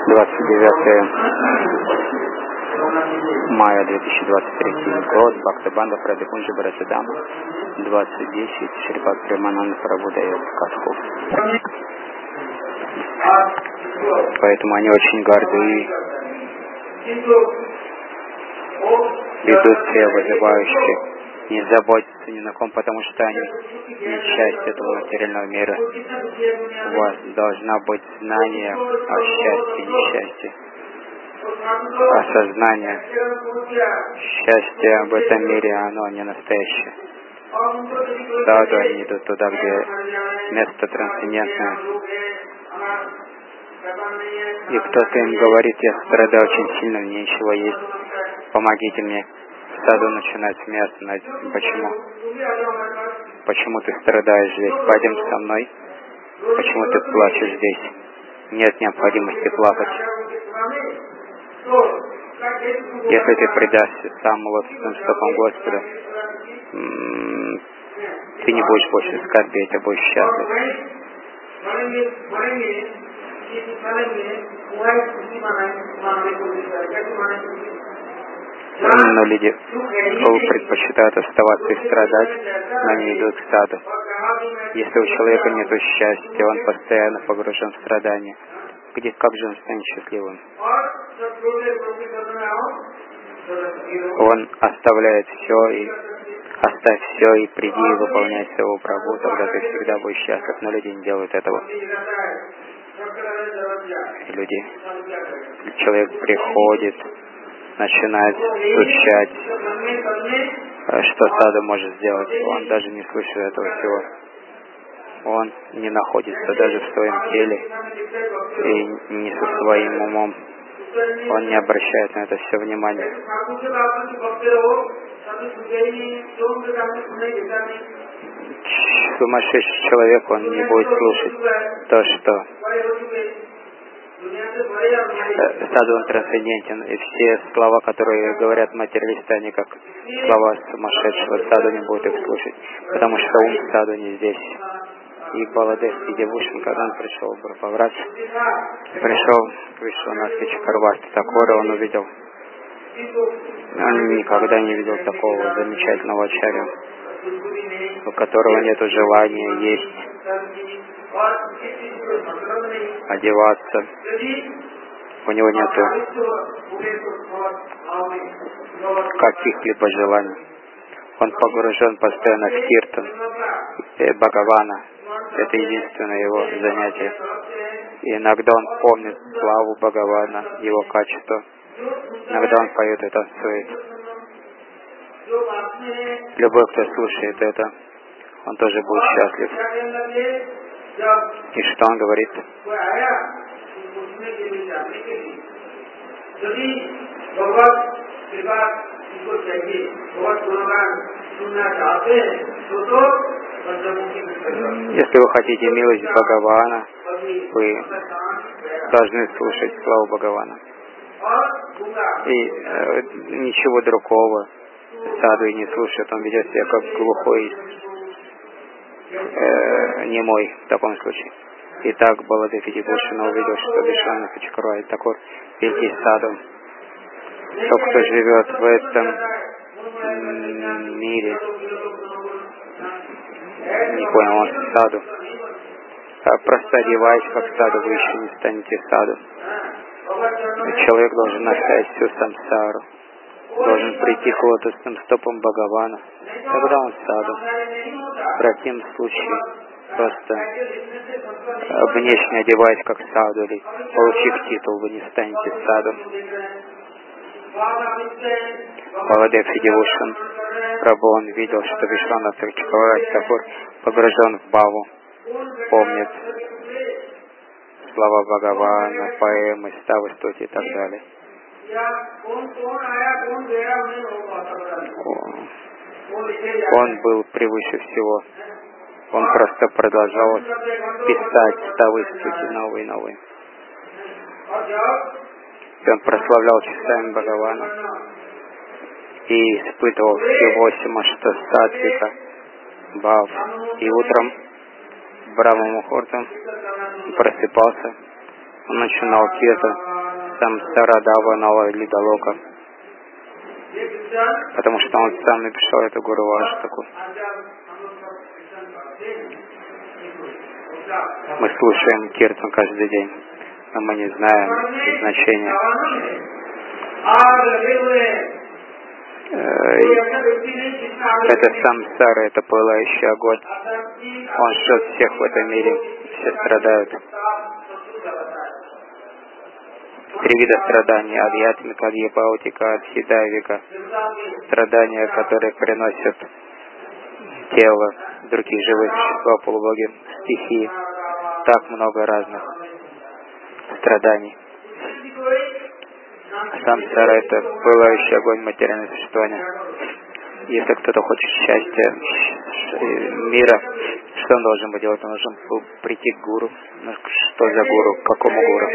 29 мая 2023 год. Бхактабанда Прадипунджи Барасидам 2010. Шри Бхакти Рамананда Прабhu дает катху. Поэтому они очень горды. Ведут себя вызывающе, не заботятся ни на ком, потому что они не часть этого материального мира. У вас должна быть знание о счастье и несчастье, осознание. Счастье в этом мире, оно не настоящее. Саду они идут туда, где место трансцендентное. И кто-то им говорит: я страдаю очень сильно, мне ничего есть, помогите мне. Саду начинает смеяться. Почему? Почему ты страдаешь здесь? Пойдем со мной. Почему ты плачешь здесь? Нет необходимости плакать. Если ты предашься самым лотосным стопам Господа, ты не будешь больше скорбеть, а будешь счастлив. Но люди предпочитают оставаться и страдать, но они идут к саду. Если у человека нет счастья, он постоянно погружен в страдания. Как же он станет счастливым? Он оставляет все и оставь все и приди и выполняй своего Прабху, тогда ты всегда будешь счастлив. Но люди не делают этого. Человек приходит, начинает стучать, что саду может сделать. Он даже не слышит этого всего. Он не находится даже в своем теле и не со своим умом. Он не обращает на это все внимания. Сумасшедший человек, он не будет слушать то, что саду он трансцендентен, и все слова, которые говорят материалисты, они как слова сумасшедшего. Саду не будет их слушать, потому что ум саду не здесь. И Баладев Видевушин, когда он пришел в Брахаврач, пришел к Вишванатхе Чакраварти Такора, он увидел, он никогда не видел такого замечательного ачарью, у которого нет желания есть, одеваться, у него нет каких-либо желаний. Он погружен постоянно в киртан Бхагавана. Это единственное его занятие. И иногда он помнит славу Бхагавана, его качество. Иногда он поет и танцует. Любой, кто слушает это, он тоже будет счастлив. И что он говорит? Если вы хотите милость Бхагавана, вы должны слушать славу Бхагавана. И ничего другого саду и не слушает. Он ведет себя как глухой, немой в таком случае. Итак, Баладев Видевушин увидел, что Вишванатха Чакраварти Такор везде саду. Тот, кто живет в этом мире, не понял, он саду. Просто одеваясь как саду, вы еще не станете саду. Человек должен оставить всю самсару, должен прийти к лотосным стопам Бхагавана, тогда он саду. В противном случае, просто внешне одеваясь как саду, или получив титул, вы не станете саду. Баладев Видевушин Прабху, он видел, что Вишванатха Чакраварти Такор погружен в бхаву, помнит слова Бхагавана, поэмы, ставы, стути и так далее. Он был превыше всего. Он просто продолжал писать ставы, стути, новые и новые. И он прославлял часами Бхагавана и испытывал все 8 аштасатвика бхав. И утром Брахма Мухуртом просыпался, он начинал киртан, Самсара Даванала Лидалока. Потому что он сам написал эту Гуру Аштаку. Мы слушаем киртан каждый день, но мы не знаем значения. Это самсара, это пылающий огонь. Он жжет всех в этом мире, все страдают. Три вида страданий: адьятмика, адьябаутика, адхидавика. Страдания, которые приносят тело других живых существ, полубоги, стихии. Так много разных страданий. Самсара — это пылающий огонь материального существования. Если кто-то хочет счастья мира, что он должен бы делать? Он должен прийти к гуру. Что за гуру? К какому гуру?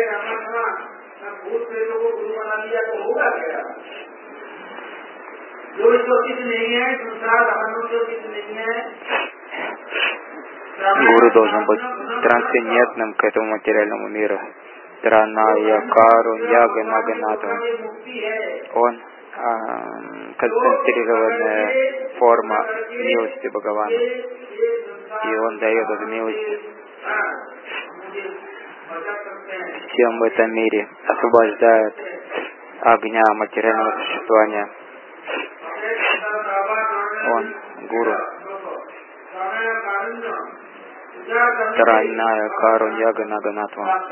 Гуру должен быть трансцендентным к этому материальному миру. Траная Карунья Ганаганатва. Он концентрированная форма милости Бхагавана. И он дает эту милость всем в этом мире, освобождает огня материального существования. Он гуру. Траная Карунья Ганаганатва.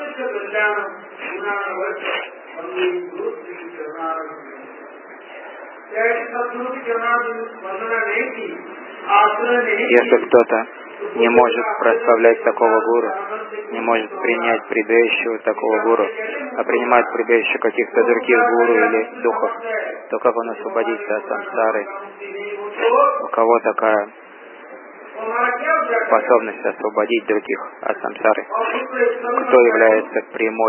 Если кто-то не может прославлять такого гуру, не может принять прибежище такого гуру, а принимает прибежище каких-то других гуру или духов, то как он освободится от самсары? У кого такая способность освободить других от самсары? Кто является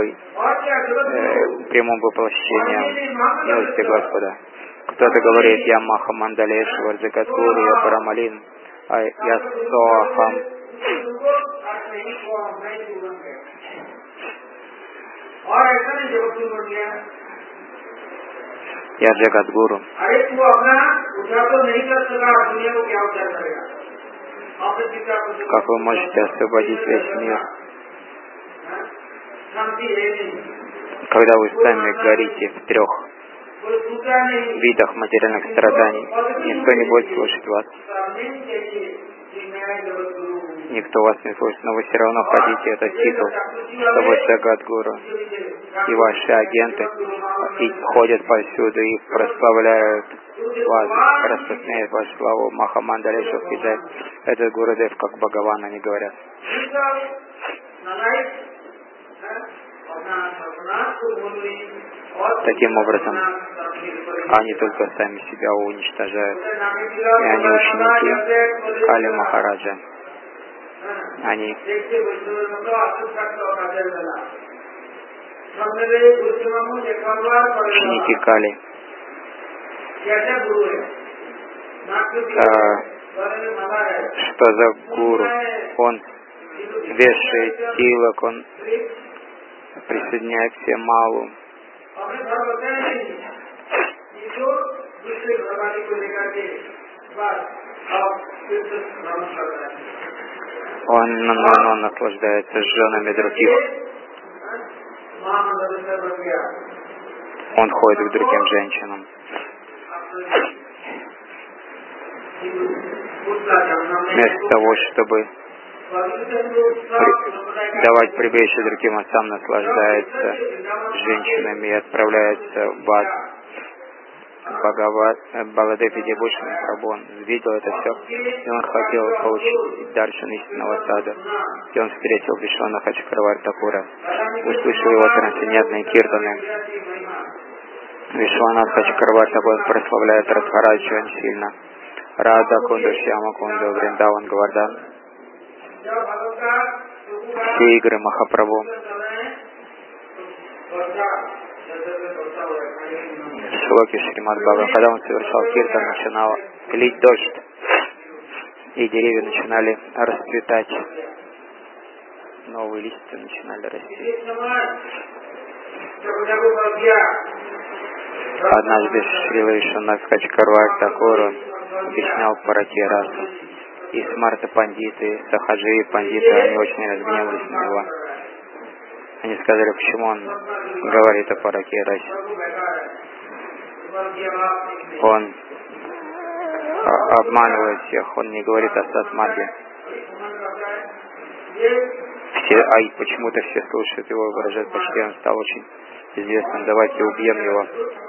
прямым воплощением милости Господа? Кто-то говорит: я Маха Мандалешвар, Джагадгуру, я Парамалин, я Соахам. Я Джагадгуру. Как вы можете освободить весь мир, когда вы сами горите в 3 видах материальных страданий? Никто не будет слушать вас. Никто вас не слушает, но вы все равно хотите этот титул, что вы Джагадгуру. И ваши агенты ходят повсюду и прославляют вас, распространяют вашу славу. Маха Мандалешвар Киджай. Это Гурудев, как Бхагаван, они говорят. Таким образом, они только сами себя уничтожают. И они ученики Кали Махараджа. Они ученики Кали. Что за гуру? Он вешает тилок, он присоединяет все малу. Он наслаждается женами других. Он ходит к другим женщинам. Вместо того, чтобы давать прибежище другим, он сам наслаждается женщинами и отправляется в ад. Баладев Видябушин Прабон видел это все, и он хотел получить даршан истинного сада. И он встретил Вишвана Хачакравар Такура, услышал его трансцендентные киртаны. Вишвана Хачакравар Такур прославляет Радхараджу очень сильно. Рада Кунду, Шьяма Кунду, Вриндаван, Гавардан. Все игры Махапрабху. Шлоки Шримад Бхагаван, когда он совершал киртан, начинал лить дождь, и деревья начинали расцветать, новые листья начинали расти. Однажды Шрила Вишванатх Качкарвар Такур объяснял Парати Расу. И Смарта Пандиты, Сахаджи Пандиты, они очень разгневались на него. Они сказали, почему он говорит о Парати Расе. Он обманывает всех, он не говорит о Сатмарге. Почему-то все слушают его и выражают почти, он стал очень известным. Давайте убьем его,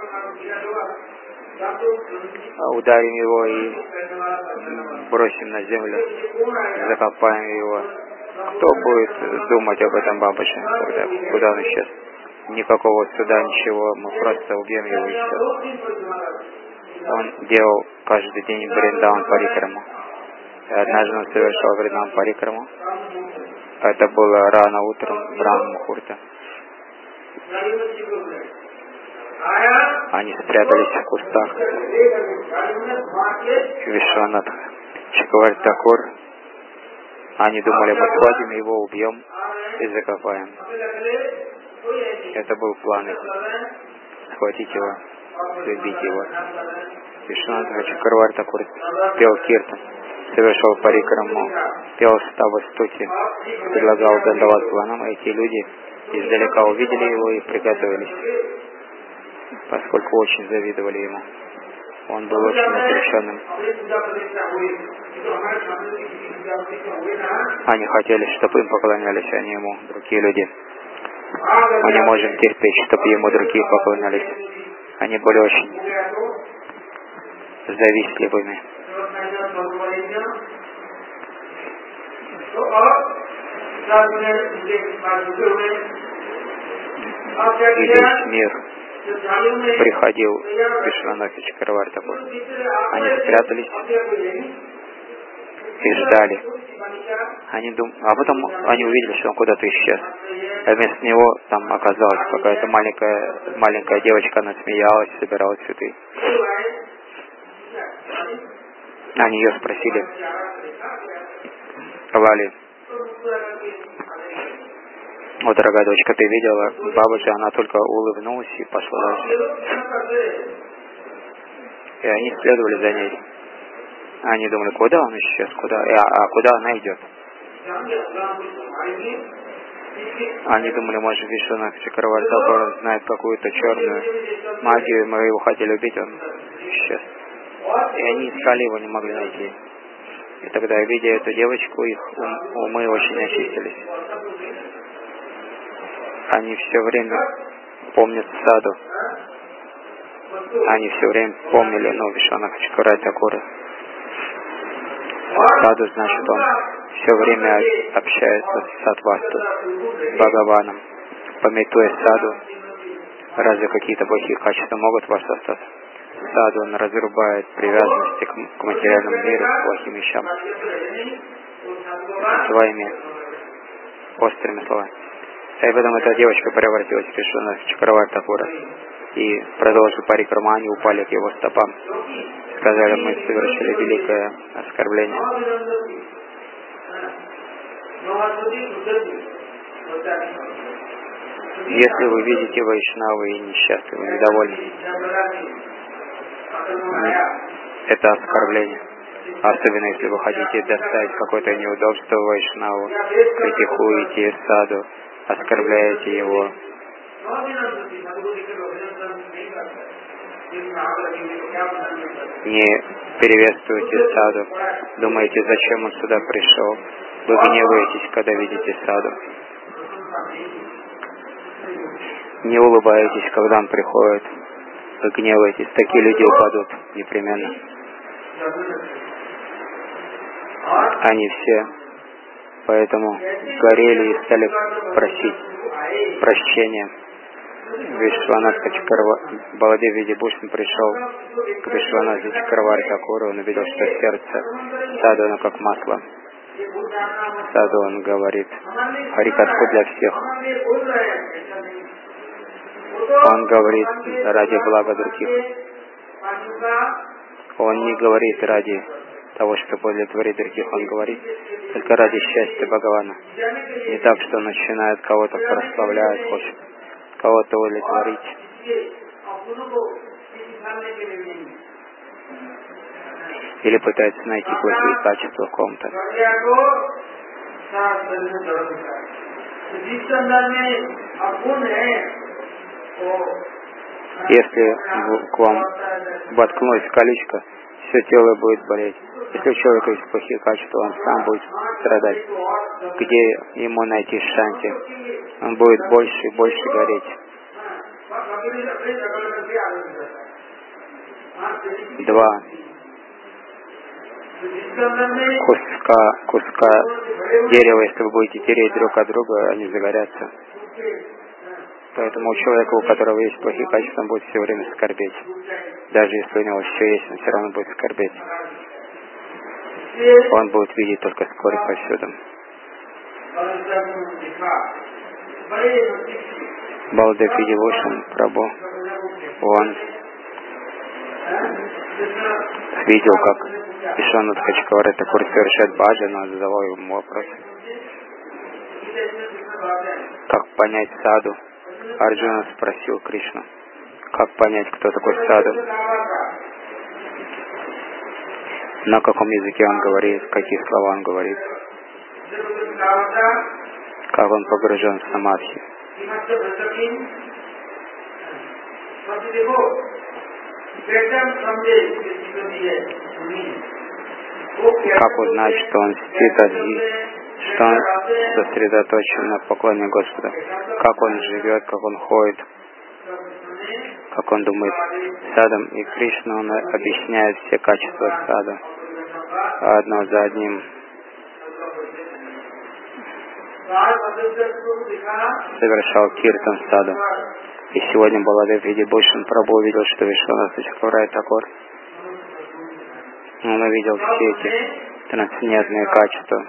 ударим его и бросим на землю, закопаем его. Кто будет думать об этом Бабаджи, куда он исчез? Никакого суда, ничего, мы просто убьем его и все. Он делал каждый день Вриндаун Парикраму. И однажды он совершал Вриндаун Парикраму. Это было рано утром, Брахма Мухурта. Они спрятались в кустах. Вишванатх Чакраварти Такур. Они думали, мы схватим его, убьем и закопаем. Это был план их. Схватить его, убить его. Вишванатх Чакраварти Такур пел киртан, совершал парикраму, пел ставы стути, предлагал дандават планам, и эти люди издалека увидели его и приготовились, поскольку очень завидовали ему. Он был очень отреченным. Они хотели, чтобы им поклонялись, а не ему, другие люди. Мы не можем терпеть, чтобы ему другие поклонялись. Они были очень завистливыми. И весь мир приходил к Вишванатху Чакраварти Такур. Они спрятались и ждали. А потом они увидели, что он куда-то исчез. А вместо него там оказалась какая-то маленькая девочка, она смеялась, собирала цветы. Они ее спросили, Лали, о, дорогая дочка, ты видела Бабаджи? Она только улыбнулась и пошла дальше. И они следовали за ней. Они думали, куда он исчез, куда она идет. Они думали, может, Вишванатх Чакраварти Такур знает какую-то черную магию, мы его хотели убить, он исчез. И они искали его, не могли найти. И тогда, видя эту девочку, их умы очень очистились. Они все время помнят саду. Они все время помнили, Вишванатха Чакраварти Такура. Саду, значит, он все время общается с Сатвасту, с Бхагаваном, памятуя саду. Разве какие-то плохие качества могут у вас остаться? Саду он разрубает привязанности к материальному миру, к плохим вещам своими острыми словами. И потом эта девочка превратилась в Вишванатха Чакраварти Такура и продолжила парикраму, они упали к его стопам. Сказали, мы совершили великое оскорбление. Если вы видите Вайшнавы и несчастны, вы недовольны, это оскорбление. Особенно если вы хотите доставить какое-то неудобство Вайшнаву, критикуете саду, оскорбляете его. Не приветствуйте саду. Думаете, зачем он сюда пришел? Вы гневаетесь, когда видите саду. Не улыбаетесь, когда он приходит. Вы гневаетесь. Такие люди упадут непременно. Они все поэтому горели и стали просить прощения. Вишванатха Чакраварти Баладев Видибушн пришел к Вишванатху Чакраварти Такуру, он увидел, что сердце саду, оно как масло. Саду он говорит харикатху для всех. Он говорит ради блага других. Он не говорит ради того, чтобы удовлетворить других, он говорит только ради счастья Бхагавана. Не так, что он начинает кого-то прославлять, хочет кого-то удовлетворить. Или пытается найти плохие качества в ком-то. Если к вам воткнуть колечко, все тело будет болеть. Если у человека есть плохие качества, он сам будет страдать. Где ему найти шанти? Он будет больше и больше гореть. 2 куска дерева, если вы будете тереть друг от друга, они загорятся. Поэтому у человека, у которого есть плохие качества, он будет все время скорбеть. Даже если у него все есть, он все равно будет скорбеть. Он будет видеть только скорбь повсюду. Балдев Видивушан Прабху, он видел, как Вишванат Хачакаварти Такур совершает баджан, он задавал ему вопрос. Как понять саду? Арджуна спросил Кришну. Как понять, кто такой саду? На каком языке он говорит, какие слова он говорит? Как он погружен в самадхи? Как узнать, что он что он сосредоточен на поклоне Господа? Как он живет, как он ходит, как он думает садом. И Кришна, он объясняет все качества сада одно за одним. Совершал киртан саду. И сегодня Баладев Видибушан Прабху увидел, что Вишванат Хачакаварти Такур. Он увидел все эти трансцендентные качества.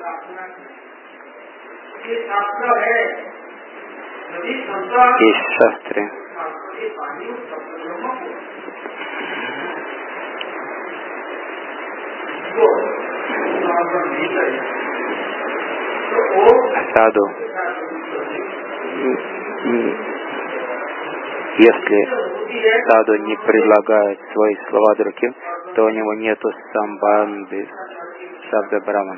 Есть шастры. Саду. Если саду не предлагает свои слова другим, то у него нету самбанды шабда браман.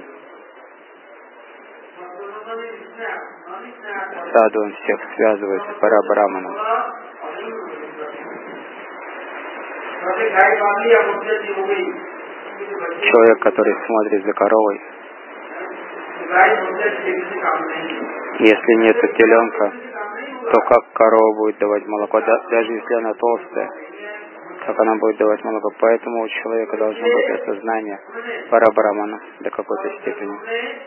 Саду он всех связывает с парабраманом. Человек, который смотрит за коровой, если нету теленка, то как корова будет давать молоко, даже если она толстая, как она будет давать молоко. Поэтому у человека должно быть осознание парабрамана до какой-то степени.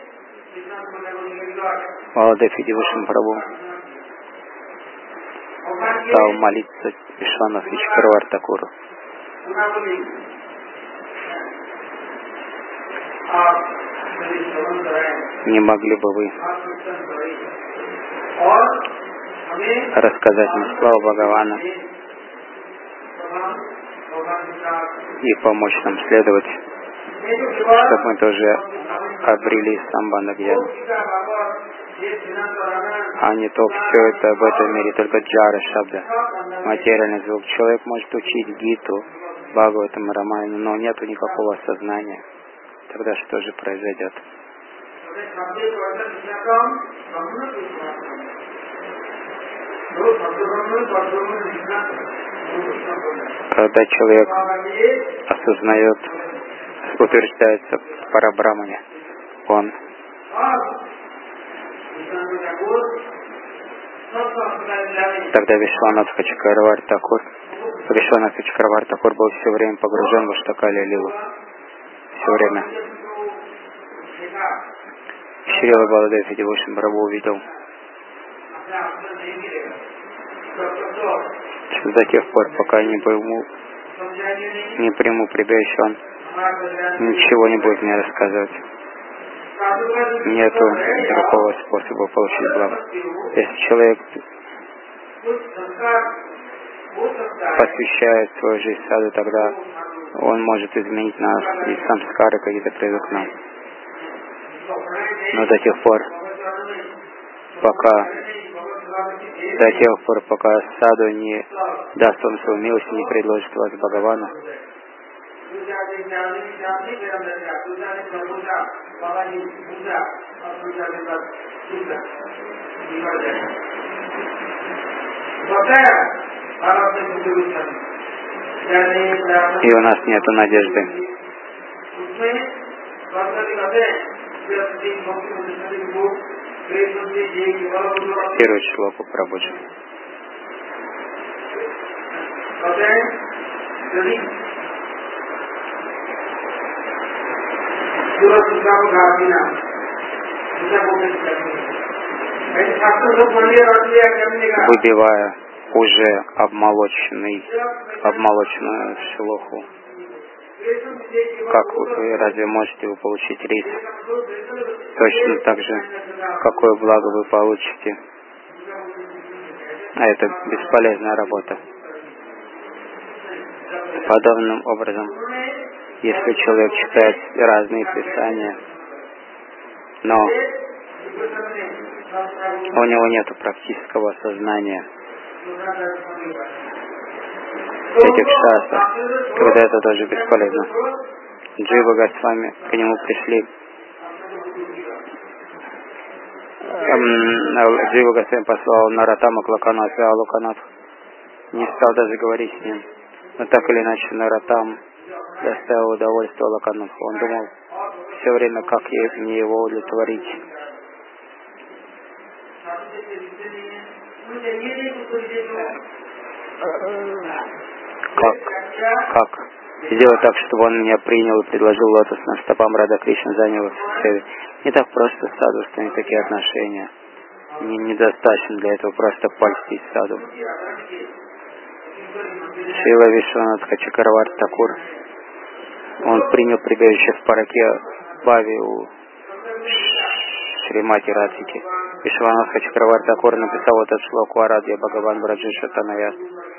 Баладев Видивушан Прабху стал молиться Вишванат Хачакаварти Такуру. Не могли бы вы рассказать мне славу Бхагавана и помочь нам следовать, чтобы мы тоже обрели самбандха гьяна, а не то все это в этом мире, только джара шабда, материальный звук. Человек может учить Гиту, Бхагаватам, Рамаяну, но нету никакого сознания. Тогда что же произойдет? Когда человек осознает, утверждается в парабрамане, он тогда Вишванат Хачакаварти Такур был все время погружен в Аштакали Лилу. Все время. Шрила Баладев Видивушан Прабху увидел, что до тех пор, пока не приму прибежище, он ничего не будет мне рассказывать. Нету другого способа получить благо. Если человек посвящает свою жизнь саду, тогда он может изменить нас, и самскары какие-то придут к нам. Но до тех пор, пока до тех пор, пока саду не даст он свою милость и не предложит вас Бхагавану. И у нас нет надежды. Первый шлоку Прабхуджи. Выбивая уже обмолоченную шлоху, как вы, разве можете вы получить рис? Точно так же, какое благо вы получите. А это бесполезная работа. Подобным образом, если человек читает разные писания, но у него нет практического сознания этих шастров, тогда это тоже бесполезно. Джива Госвами, к нему пришли. Джива Госвами послал Нароттама к Локанатху, а Локанатх не стал даже говорить с ним. Но так или иначе Нароттам доставил удовольствие Локанатху. Он думал все время, как мне его удовлетворить. Как сделать так, чтобы он меня принял и предложил лотосным стопам Рада Кришна, занял их в цели. Не так просто саду установить такие отношения. Недостаточно для этого просто польстить саду. Шрила Вишванатха Чакраварти Такур, он принял прибежище в Параке Бави у Шримати Радхики. Вишванатха Чакраварти Такур написал этот шлоку Арадья Бхагаван Браджиша Танаяс.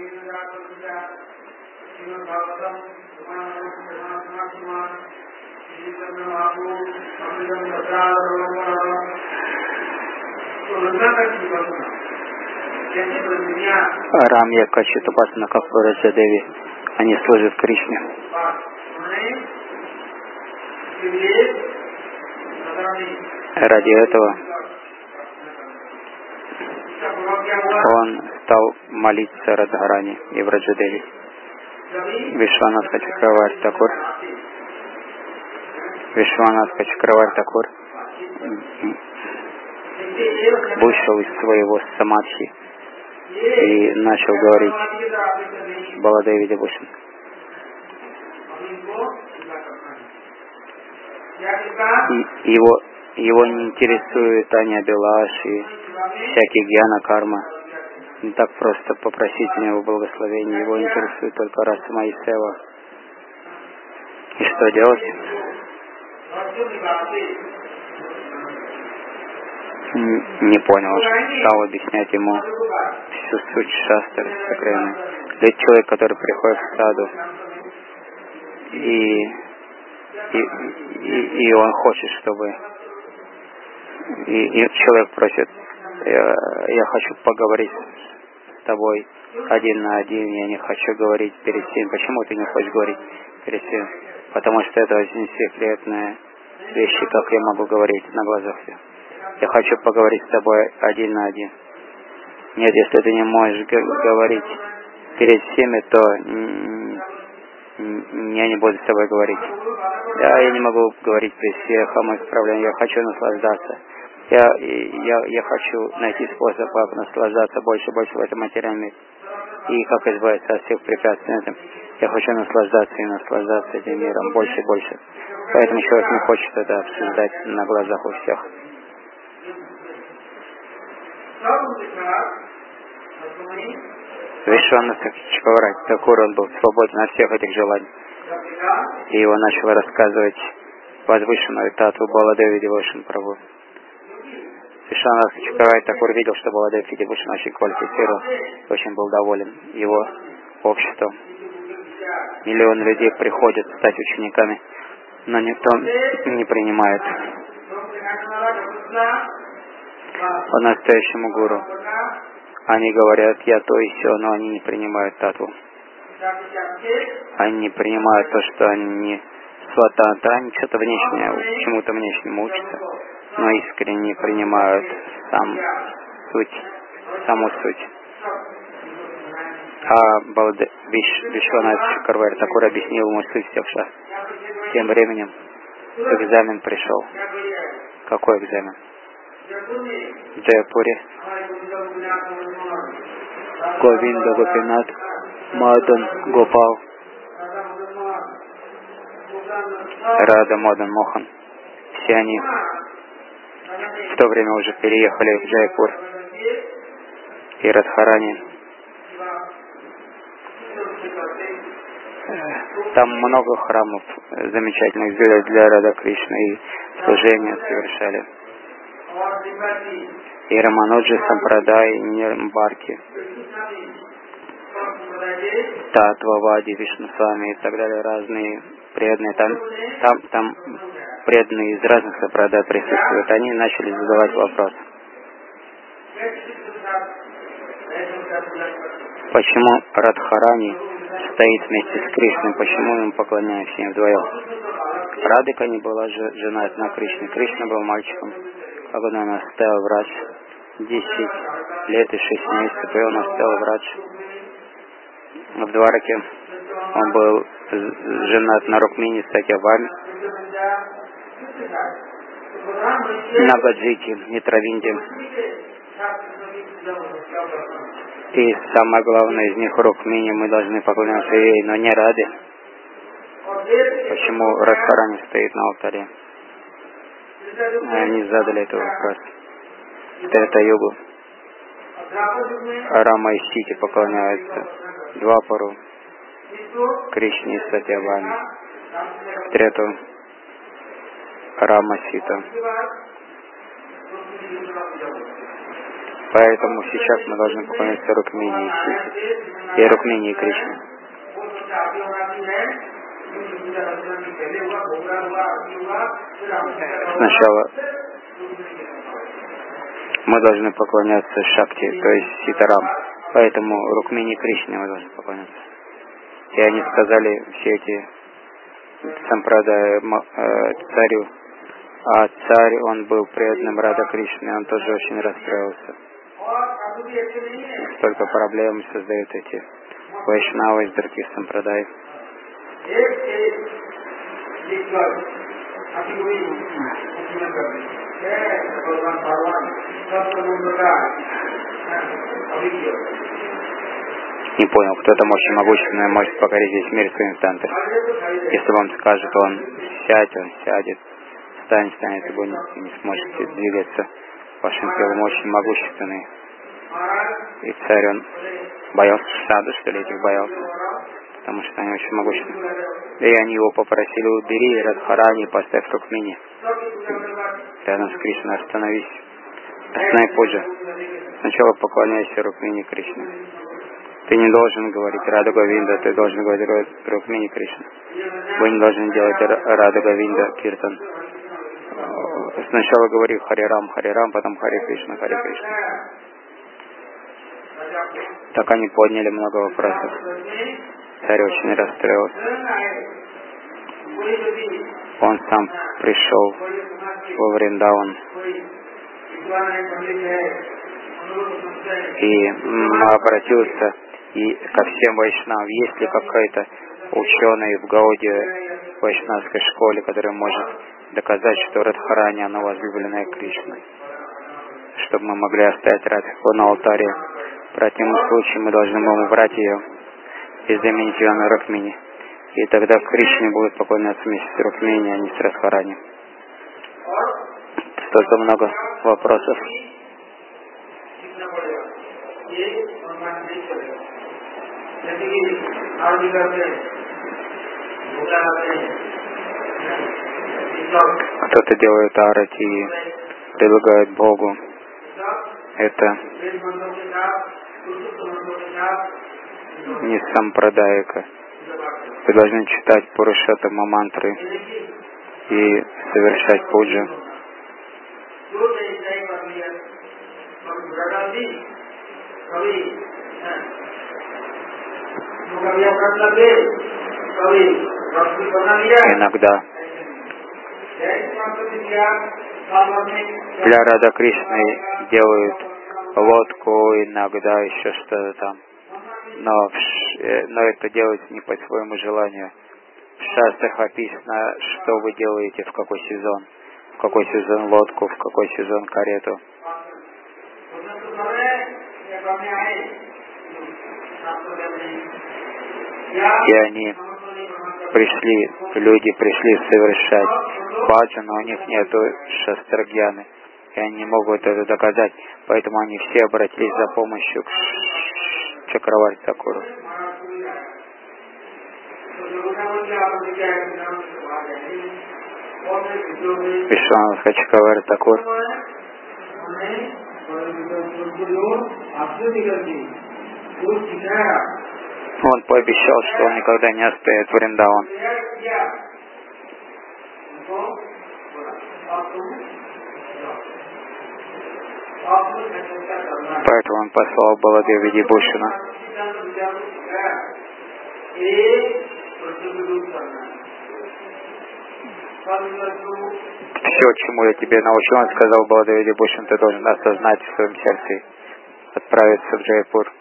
Рамья Качитапасана Капураджа Деви, они служат Кришне. Ради этого он стал молиться Радхарани и Враджадеви. Вишванатха Чакраварти Такур вышел из своего самадхи и начал говорить Баладеви Дебушин. Его не интересует Аня Белаши, всякие гьяна карма. Не так просто попросить у него благословения. Его интересует только Раса и Сева. И что делать? Не понял, стал объяснять ему всю суть шастры сокровенной. Ведь человек, который приходит в саду, и он хочет, чтобы... И человек просит, я хочу поговорить с тобой один на один, я не хочу говорить перед всеми. Почему ты не хочешь говорить перед всеми? Потому что это очень секретные вещи, как я могу говорить на глазах всех. Я хочу поговорить с тобой один на один. Нет, если ты не можешь говорить перед всеми, то я не буду с тобой говорить. Я не могу говорить при всех о моих проблемах. Я хочу наслаждаться. Я хочу найти способ, как наслаждаться больше и больше в этом материальном мире. И как избавиться от всех препятствий. Я хочу наслаждаться и наслаждаться этим миром больше и больше. Поэтому человек не хочет это обсуждать на глазах у всех. Вишванатха Чакраварти Такур, он был свободен от всех этих желаний. И его начал рассказывать возвышенную татву Баладеви Девушин Прабху. Вишванатха Чакраварти Такур видел, что Баладеви Девушин очень квалифицирован, очень был доволен его обществом. Миллионы людей приходят стать учениками, но никто не принимает по настоящему гуру. Они говорят, я то и сё, но они не принимают татву. Они не принимают то, что они сватанта, они что-то внешнее, чему-то внешнему учатся, но искренне не принимают саму суть. А Вишванат Чакраварти Такур объяснил ему суть всех шастр. Тем временем экзамен пришел. Какой экзамен? В Джайпуре. Говинда Гопинат, Мадан Гопал, Рада Мадан Мохан. Все они в то время уже переехали в Джайпур. И Радхарани. Там много храмов замечательных сделали для Рада Кришны и служения совершали. И Рамануджа Сампрадай, Нирмбарки, Татвавади, Вишнусвами и так далее, разные преданные. Там преданные из разных сампрадай присутствуют. Они начали задавать вопрос. Почему Радхарани стоит вместе с Кришной? Почему ему поклоняемся им вдвоем? Радхика не была жена на Кришне. Кришна был мальчиком. Когда он оставил врач, 10 лет и 6 месяцев, и он оставил врач. В Двараке он был женат на Рукмини Сатьявами, на Гаджите, Митравинде. И самое главное из них Рукмини, мы должны поклоняться ей, но не Раде. Почему Радхарани стоит на алтаре? Они задали этот вопрос. Трета-югу. Рама и Сити поклоняются Двапару, Кришне и Сатьявами. В трету Рама Сита. Поэтому сейчас мы должны поклоняться Рукмини и Сити. И Рукмини и Кришне. Сначала мы должны поклоняться Шакти, то есть Ситарам. Поэтому Рукмини Кришне мы должны поклоняться. И они сказали все эти сампрадай царю. А царь, он был преданным Рада Кришне, он тоже очень расстроился. Столько проблем создают эти вайшнавы из других сампрадай. Не понял, кто-то очень могущественный может покорить весь мир своим тантром. Если вам скажет, он сядет, станет, и вы не сможете двигаться вашим телом, очень могущественный. И царь, он боялся саду, что ли, этих боялся, потому что они очень могущественны. И они его попросили, убери Радхарани, поставь Рукмини рядом с Кришной, остановись. Останови позже. Сначала поклоняйся Рукмини Кришне. Ты не должен говорить Рада Говинда, ты должен говорить Рукмини Кришна. Вы не должны делать Рада Говинда Киртан. Сначала говори Хари Рам, потом Хари Кришна. Так они подняли много вопросов. Царь очень расстроился. Он сам пришел во Вриндаван и обратился и ко всем вайшнавам. Есть ли какой-то ученый в Гауде вайшнавской школе, который может доказать, что Радхарани, она возлюбленная Кришна, чтобы мы могли оставить Радхику на алтаре? В противном случае мы должны убрать ее и заменить ее на Рукмини. И тогда Кришне будет поклоняться вместе с Рукмини, а не с Радхарани. Столько много вопросов. Кто-то делает арати и предлагает Богу. Это не сампрадаика. Вы должны читать Пурушоттама мантры и совершать пуджу. Иногда для Рада Кришны делают лодку, иногда еще что-то там. Но это делается не по своему желанию. В шастрах описано, что вы делаете, в какой сезон. В какой сезон лодку, в какой сезон карету. И они пришли, люди пришли совершать баджан, но у них нету шастрагьяны. И они не могут это доказать. Поэтому они все обратились за помощью к Чакраварти Такуру. Вишванатха Чакраварти Такур он пообещал, что он никогда не оставит Вриндаван. Поэтому он послал Баладева Видибушина. Все, чему я тебе научил, он сказал Баладева Видибушин, ты должен осознать в своем сердце и отправиться в Джайпур.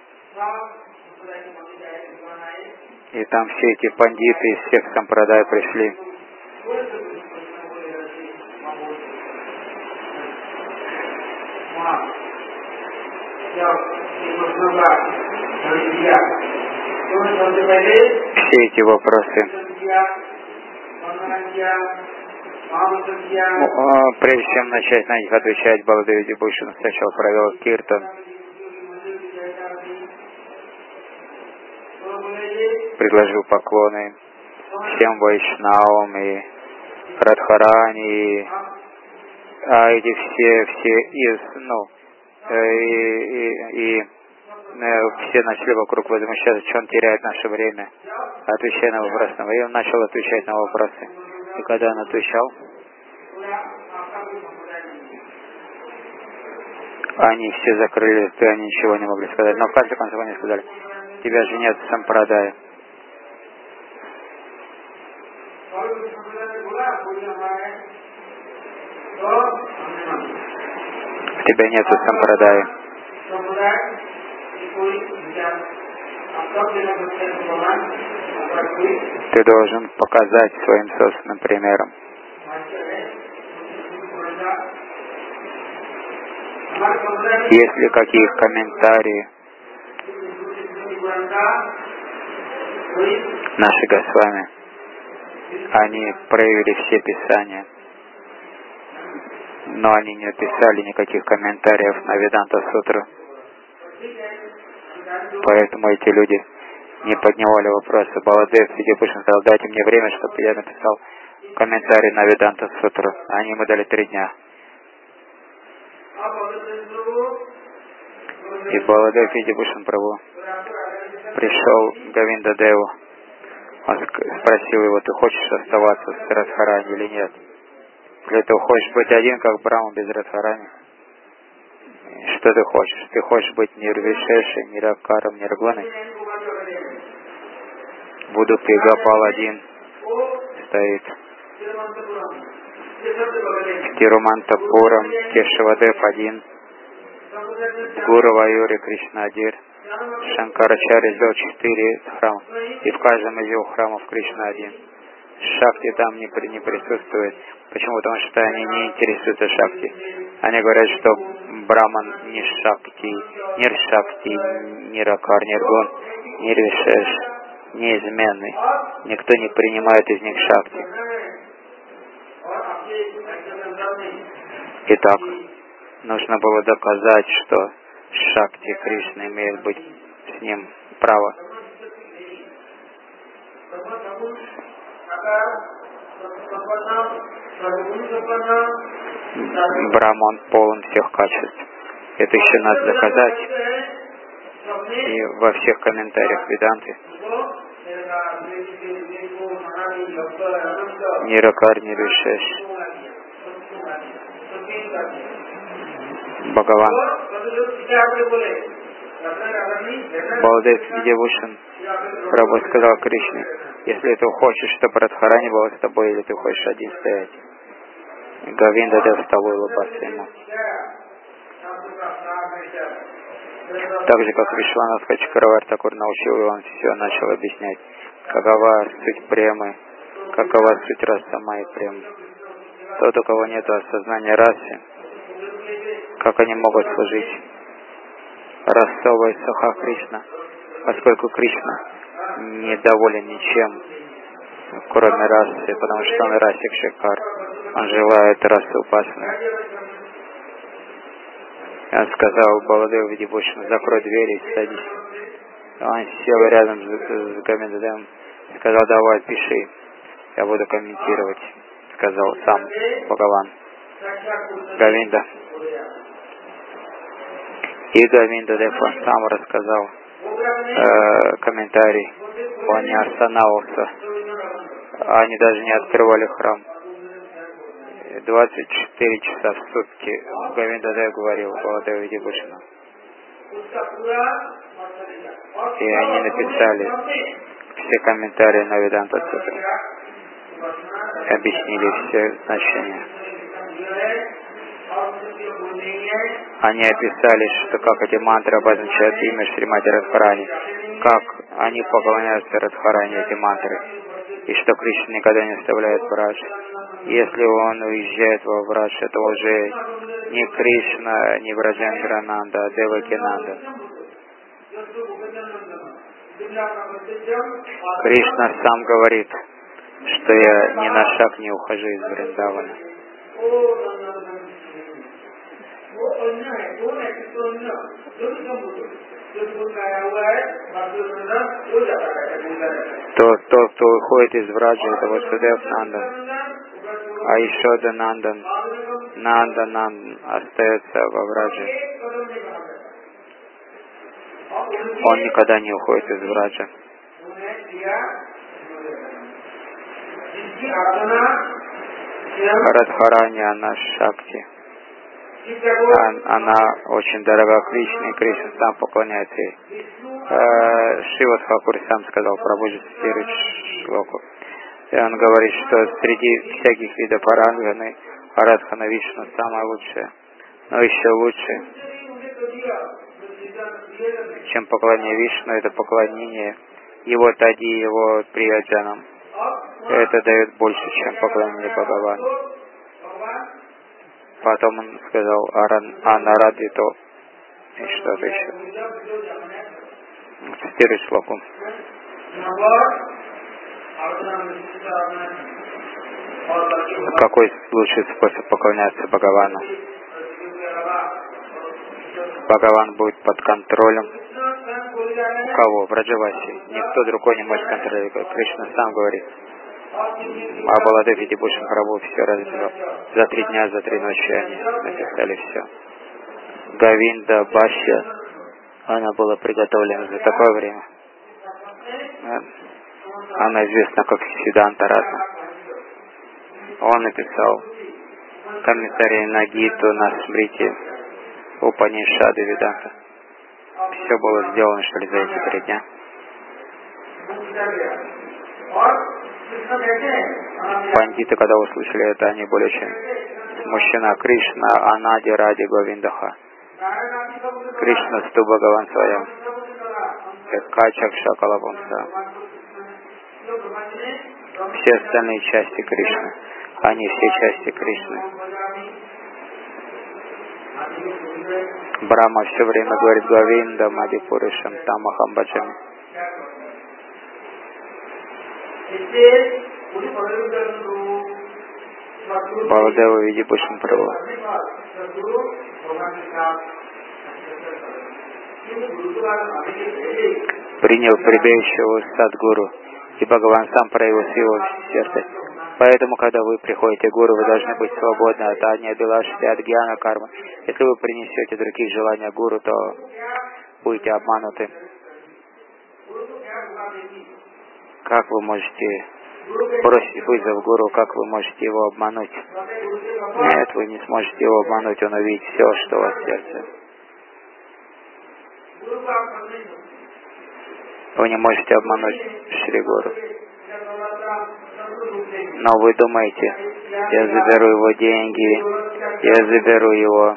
И там все эти пандиты из всех сампрадай пришли. Все эти вопросы. Прежде чем начать на них отвечать, Баладева Видибушин сначала провел киртан. Предложил поклоны всем вайшнавам и Радхарани, эти все из, все начали вокруг возмущаться, что он теряет наше время, отвечая на вопросы. И он начал отвечать на вопросы. И когда он отвечал, они все закрыли рты, они ничего не могли сказать. Но в конце концов они сказали: тебя же нет сампрадая. У тебя нету сампрадая. Ты должен показать своим собственным примером. Есть ли какие комментарии? Наши Госвами, они проявили все писания, но они не написали никаких комментариев на Веданта Сутру. Поэтому эти люди не поднимали вопросы. Баладев Видибушин сказал: дайте мне время, чтобы я написал комментарий на Веданта Сутру. Они ему дали 3 дня. И Баладев Видибушин Прабху пришел к Говинда Деву. Он спросил его: ты хочешь оставаться с Радхарани или нет? Или ты хочешь быть один, как Брахма, без Радхарани? Что ты хочешь? Ты хочешь быть Нирвишешей, Ниракаром, Ниргуной? Будупи Гопал один стоит. Тирумантапурам Кешавадев один. Гуру Ваюри Кришнадир. Шанкарачарья сделал 4 храма. И в каждом из его храмов Кришна один. Шакти там не присутствует. Почему? Потому что они не интересуются Шакти. Они говорят, что Браман не Шакти, Нир Шакти, Ниракар, Ниргун, Нирвишеш, неизменный. Никто не принимает из них Шакти. Итак, нужно было доказать, что Шакти Кришна имеет быть с ним право. Браман полон всех качеств. Это еще надо доказать. И во всех комментариях Веданты Ниракар, Нирвишеш, Бхагаван Баладев Видивушан Прабху сказал Кришне: если ты хочешь, чтобы Радхарани была с тобой, или ты хочешь один стоять. Говинда Дев стал улыбаться ему. Так же, как Вишванат Чакраварти Такур научил, и он все начал объяснять, какова суть премы, какова суть раса и премы. Тот, у кого нет осознания расы, как они могут служить расовой Саха Кришна, поскольку Кришна недоволен ничем, кроме расы, потому что он расик Шикар, он желает расы упасной. Он сказал Баладеву Видивушану: закрой двери и садись. Он сел рядом с Говиндадевом и сказал: давай, пиши, я буду комментировать, сказал сам Бхагаван. Говинда. И Говиндадев сам рассказал комментарий. Он не останавливался. Они даже не открывали храм. 24 часа в сутки Говиндадев говорил Баладеву Видивушану. И они написали все комментарии на Веданта Сутра. Объяснили все значения. Они описали, что как эти мантры обозначают имя Шримати Радхарани, как они поклоняются Радхарани, эти мантры, и что Кришна никогда не оставляет Брадж. Если он уезжает во Брадж, это уже не Кришна, не Браджендрананда, а Девакинанда. Кришна сам говорит, что я ни на шаг не ухожу из Вриндавана. Тот, кто уходит из Враджа, это Васудев Нандан. А еще Нандан, Нандан остается во Врадже. Он никогда не уходит из Враджа. Радхарани, она Шакти. Она очень дорога Кришне, и Кришна сам поклоняется ей. Шива Тхакур сам сказал, Прабху цитирует шлоку. И он говорит, что среди всяких видов Аранганы, Арадхана Вишну самая лучшая. Но еще лучше, чем поклонение Вишну, это поклонение его Тади, его Прияджанам. Это дает больше, чем поклонение Бхагавану. Потом он сказал Анарадито и что-то еще. Цитирует шлоку. Какой лучший способ поклоняться Бхагавану? Бхагаван будет под контролем. У кого? В Раджаваси. Никто другой не может контролировать. Кришна сам говорит. А Баладев Видивушан Прабху все развивал. За 3 дня, за 3 ночи они написали все. Говинда Башья, она была приготовлена за такое время. Она известна как Сиданта Ратна. Он написал комментарии на Гиту, на Смрити, Упанишады, Веданта. Все было сделано, что ли, за эти 3 дня. Пандиты, когда услышали это, они были очень смущены. Кришна, Анади, Ради, Говиндаха. Кришна, Сту Бхагаван Своям. Качак, Шакалабамса. Все остальные части Кришны. Они все части Кришны. Брахма все время говорит Говинда, Мадипуришам, Тамахам Баджами. Баладева Видивушан Прабху принял прибежище у Садгуру, и Бхагаван сам проявил силу в сердце. Поэтому, когда вы приходите к Гуру, вы должны быть свободны от Адни, Абилашти, от Гьяна, Кармы. Если вы принесете другие желания Гуру, то будете обмануты. Как вы можете бросить вызов Гуру, как вы можете его обмануть? Нет, вы не сможете его обмануть, он увидит все, что у вас в сердце. Вы не можете обмануть Шри Гуру. Но вы думаете, я заберу его деньги, я заберу его.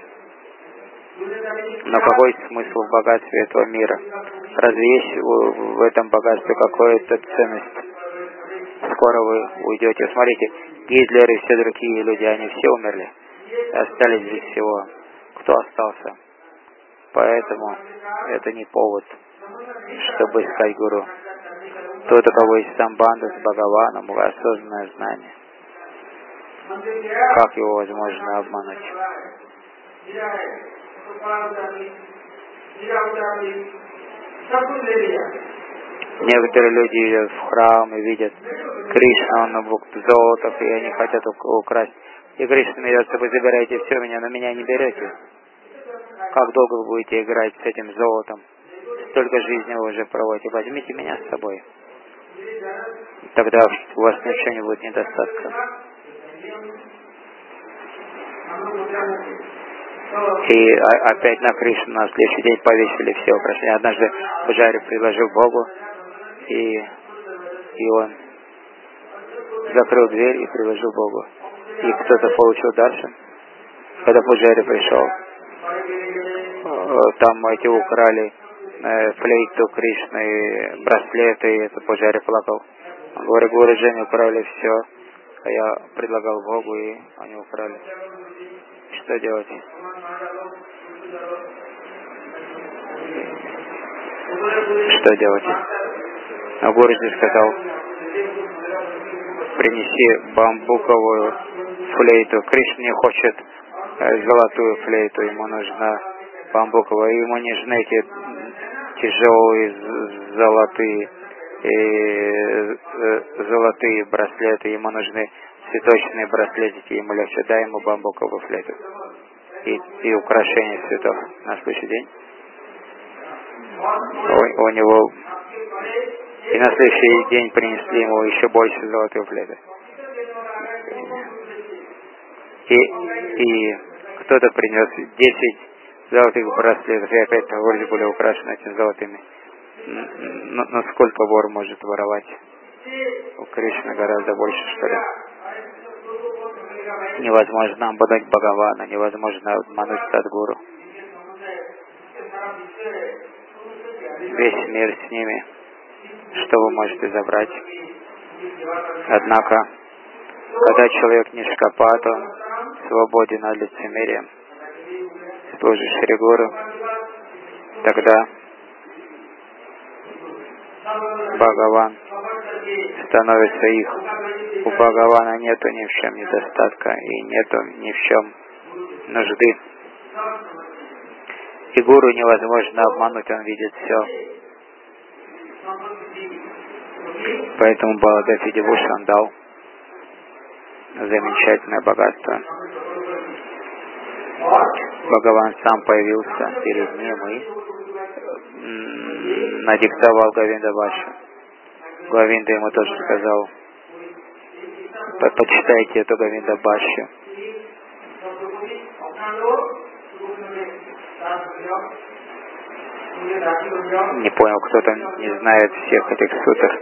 Но какой смысл в богатстве этого мира? Разве есть в этом богатстве какая-то ценность? Скоро вы уйдете. Смотрите, Гитлер и все другие люди, они все умерли. Остались без всего. Кто остался? Поэтому это не повод, чтобы искать гуру. Тот, у кого есть самбанда с Бхагаваном, осознанное знание. Как его возможно обмануть? Некоторые люди идут в храм и видят Кришну, он в золотах, и они хотят украсть. И Кришна смеется: вы забираете все меня, но меня не берете. Как долго вы будете играть с этим золотом? Столько жизни вы уже проводите. Возьмите меня с собой. Тогда у вас ничего не будет недостатка. И опять на Кришну на следующий день повесили все украшения. Однажды Пуджари предложил Богу, и он закрыл дверь и предложил Богу. И кто-то получил даршан. Когда Пуджари пришел, там эти украли флейту Кришны, браслеты, и это Пуджари плакал. Он говорит: Гуруджи, они украли все, а я предлагал Богу, и они украли. Что делать? Что делать? А Гуруджи сказал: принеси бамбуковую флейту. Кришна не хочет золотую флейту, ему нужна бамбуковая. Ему не нужны эти тяжелые золотые браслеты, ему нужны цветочные браслетики, ему легче. Дай ему бамбуковую флейту и украшения цветов. На следующий день у него и на следующий день принесли ему еще больше золотой флейты. И кто-то принес 10 золотых браслетов, и опять вроде были украшены этими золотыми. Но сколько вор может воровать? У Кришны гораздо больше, что ли. Невозможно обмануть Бхагавана, невозможно обмануть Садгуру. Весь мир с ними. Что вы можете забрать? Однако, когда человек не шкапат, он свободен от лицемерия, служит Шри Гуру, тогда Бхагаван становится их. У Бхагавана нету ни в чем недостатка и нету ни в чем нужды. И Гуру невозможно обмануть, он видит все. Поэтому Баладев Видибушан дал замечательное богатство. Бхагаван сам появился перед ним и надиктовал Говинда Башу. Говинда ему тоже сказал: почитайте эту Говинда Башу. Не понял, кто-то не знает всех этих сутр.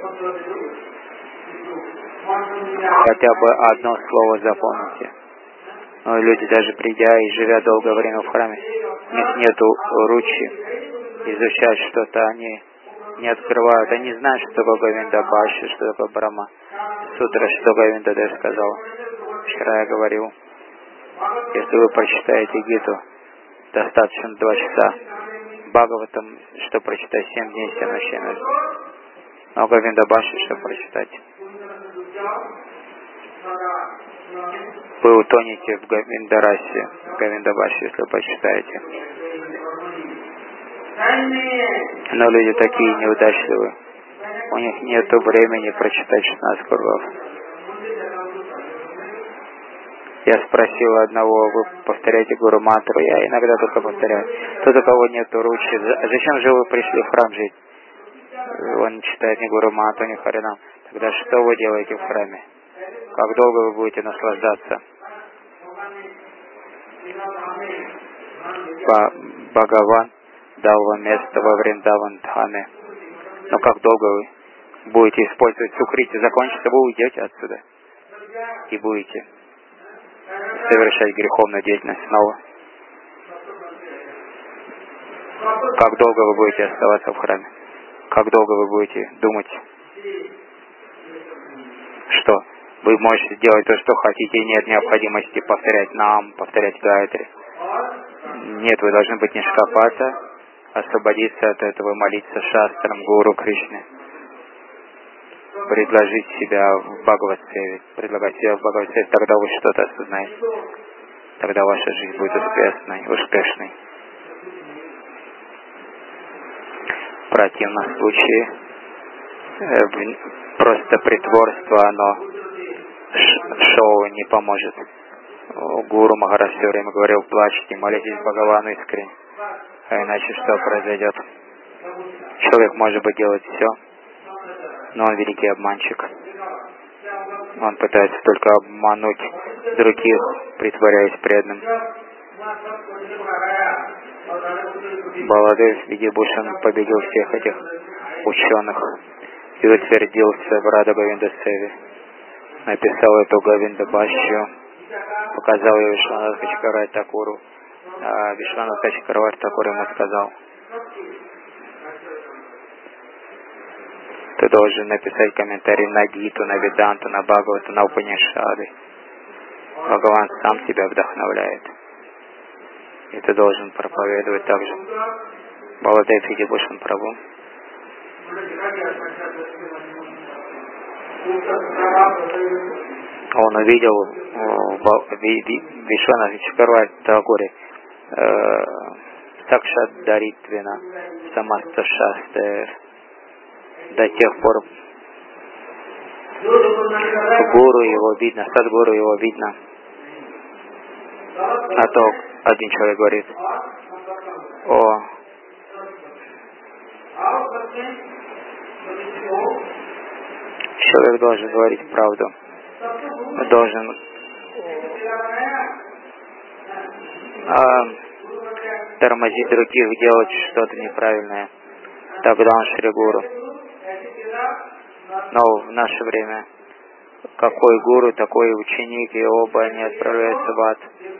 Хотя бы одно слово запомните. Но люди, даже придя и живя долгое время в храме, у них нету ручи изучать что-то, они не открывают, они знают, что такое Говинда Баша, что такое Брахма Сутра, что Говинда Дев сказал. Вчера я говорил, если вы прочитаете Гиту, достаточно 2 часа. Бхагаватам, что прочитать 7 дней, 7 ночей нужно. Но Говинда Баша, что прочитать? Вы утонете в Говиндарасе, Говинда Баша, если прочитаете. Но люди такие неудачливые. У них нет времени прочитать 16 кругов. Я спросил одного: вы повторяете Гуру мантру? Я иногда только повторяю. Тот, у кого нет ручи, зачем же вы пришли в храм жить? Он не читает ни Гуру мантру, ни Харинам. Тогда что вы делаете в храме? Как долго вы будете наслаждаться? Бхагаван дал вам место во Вриндаван-дхаме. Но как долго вы будете использовать сукрити, закончится, вы уйдете отсюда и будете совершать греховную деятельность снова. Как долго вы будете оставаться в храме? Как долго вы будете думать, что вы можете делать то, что хотите, и нет необходимости повторять нам, повторять Гайатри? Нет, вы должны быть нишкапата, освободиться от этого, молиться шастрам, гуру Кришне, предложить себя в Бхагават-севе, предлагать себя в Бхагават-севе, тогда вы что-то осознаете. Тогда ваша жизнь будет успешной. В противном случае просто притворство, оно шоу не поможет. Гуру Махарадж все время говорил: плачьте, молитесь Бхагавану искренне, а иначе что произойдет? Человек может быть делать все, но он великий обманщик. Он пытается только обмануть других, притворяясь преданным. Баладев Видибушан победил всех этих ученых и утвердился в Рада Говинда Севе. Написал эту Говинда Башью, показал ее Вишванатха Чакраварти Такуру. А Вишванатха Чакраварти Такур ему сказал: ты должен написать комментарий на Гиту, на Веданту, на Бхагавату, на Упанишады. Бхагаван сам тебя вдохновляет. И ты должен проповедовать также. Баладев Видибушан Прабху. Он увидел Вишванатха Чакраварти Такуре Сакшат Даритвина Самаста Шастер. До тех пор гуру его видно, садгуру его видно. А то один человек говорит: человек должен говорить правду, должен тормозить других, делать что-то неправильное. Тогда он Шри Гуру. Но в наше время какой гуру, такой ученик, и оба они отправляются в ад.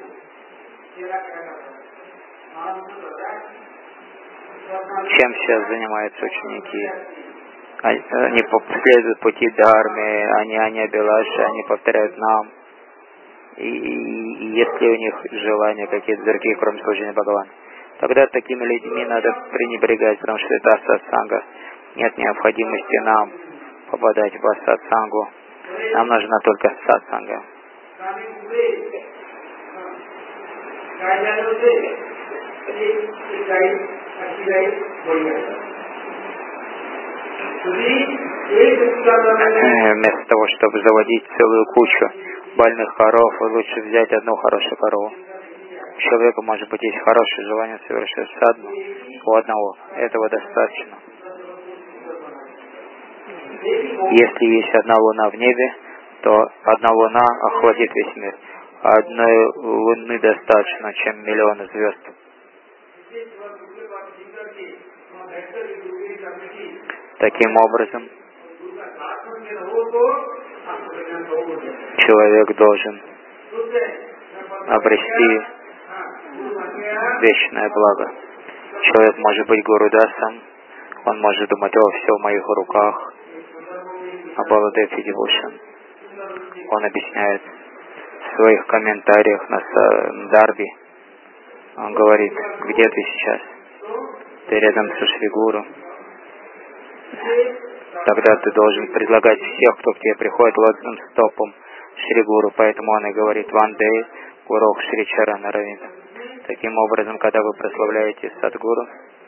Чем сейчас занимаются ученики? Они следуют пути Дхармы, они Абилаши, они повторяют нам. И если у них желания какие-то другие, кроме служения Бхагавану, тогда такими людьми надо пренебрегать, потому что это асатсанга. Нет необходимости нам попадать в асатсангу. Нам нужна только сатсанга. Вместо того, чтобы заводить целую кучу больных коров, лучше взять одну хорошую корову. У человека, может быть, есть хорошее желание совершать садхану. У одного этого достаточно. Если есть одна луна в небе, то одна луна охватит весь мир. Одной луны достаточно, чем миллионы звезд. Таким образом, человек должен обрести вечное благо. Человек может быть гурудасом, он может думать: о, все в моих руках. А Баладев Видибушан, он объясняет в своих комментариях на Дарби, он говорит: где ты сейчас? Ты рядом со Шри Гуру. Тогда ты должен предлагать всех, кто к тебе приходит, лотосным стопом Шри Гуру. Поэтому он и говорит: One day Гуру Шри Чарана Равинда. Таким образом, когда вы прославляете Садгуру,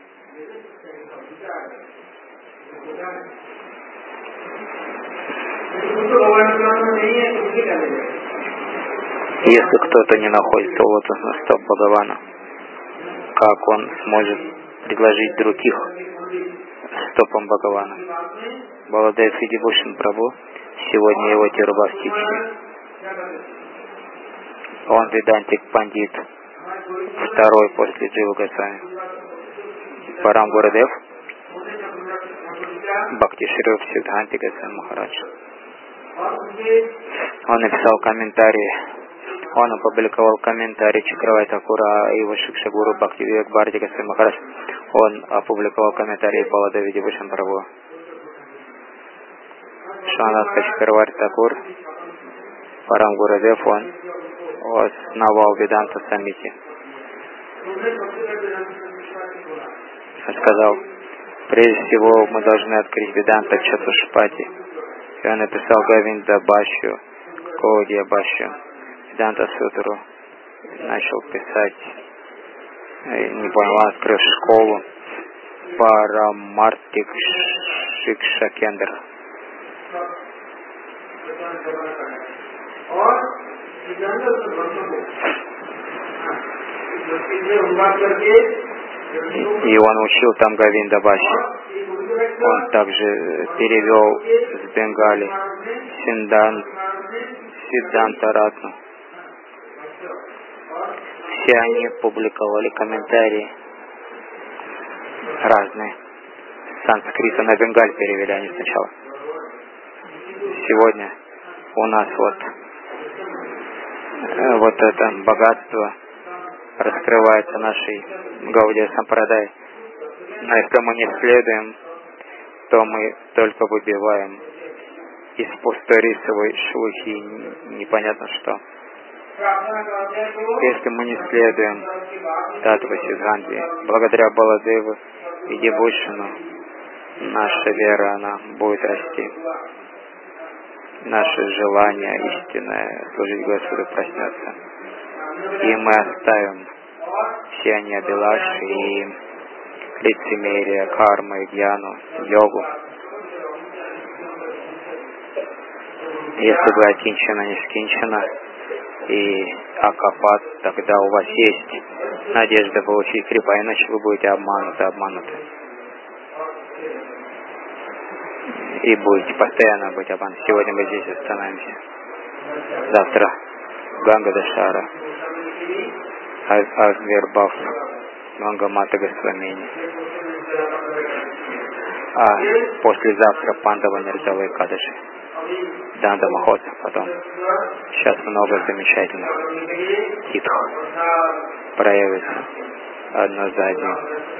если кто-то не находится у лотосных стоп Бхагавана, как он сможет предложить других стопам Бхагавана? Баладев Видибушан Прабху, сегодня его Тирубхактични. Он Ведантик Пандит, второй после Джива Госвами. Парам Гурудев, Бхакти Шри Сиддханти Госвами Махарадж. Он написал комментарий, он опубликовал комментарий Чакравай Такура и его Шикшагуру Бхакти Вивек Бхарати Госвами Махарадж. Он опубликовал комментарий Баладеви Дивишан Прабху. Шанатха Чакравай Такур, Парам Гурадев, он основал Веданта Самити. Он сказал, прежде всего мы должны открыть Веданта Чатушпати. И он написал Гавинда Башью, Коудья Башью, Веданта Сутру. Начал писать, не понял, он открыл школу Парамартик Шикша Кендра. И он учил там Гавинда Баши. Он также перевел с Бенгали Сиддханта Ратну. Все они публиковали комментарии разные. С санскрита на бенгаль перевели они сначала. Сегодня у нас вот это богатство раскрывается нашей Гаудия Сампрадай. Но если мы не следуем, то мы только выбиваем из пустой рисовой шлухи непонятно что. Если мы не следуем Таттва Сиддханти, благодаря Баладеву и Дебушину, наша вера, она будет расти. Наше желание истинное служить Господу проснется. И мы оставим все они абилаши и лицемерие, карму, гьяну, йогу. Если бы акинчана не скинчана и акапат, тогда у вас есть надежда получить крипа, иначе вы будете обмануты. И будете постоянно быть обмануты. Сегодня мы здесь остановимся. Завтра Ганга Дашара, Авирбав, Ганга Мата Госвамини. А послезавтра Пандава Нирджала Экадаши, Данда Махотса потом. Сейчас много замечательных титх проявится одно за одним.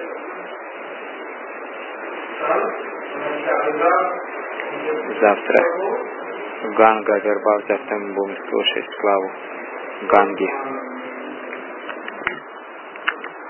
Завтра Ганга Вербав, завтра мы будем слушать славу Ганги.